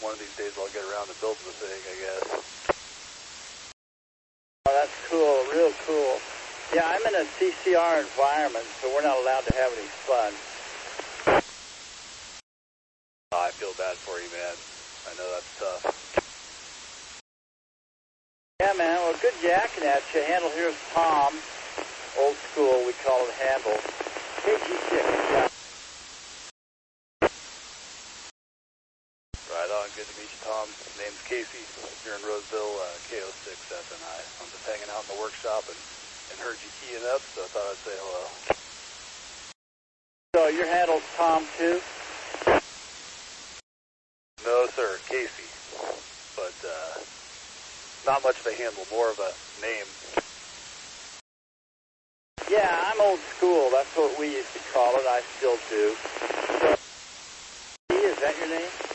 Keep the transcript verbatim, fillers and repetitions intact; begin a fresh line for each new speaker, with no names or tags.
one of these days I'll get around to building the thing, I guess.
Oh, that's cool, real cool. Yeah, I'm in a C C R environment, so we're not allowed to have any fun.
Oh, I feel bad for you, man. I know that's tough.
Yeah, man, well, good jacking at you. Handle here's Tom. Old school, we call it handle. K G six, yeah.
Right on, good to meet you, Tom. Name's Casey. You're in Roseville, uh, K O six F N I. I'm just hanging out in the workshop and, and heard you keying up, so I thought I'd say hello.
So your handle's Tom, too?
No, sir, Casey. But, uh, not much of a handle, more of a name.
Yeah, I'm old school. That's what we used to call it. I still do. So, is that your name?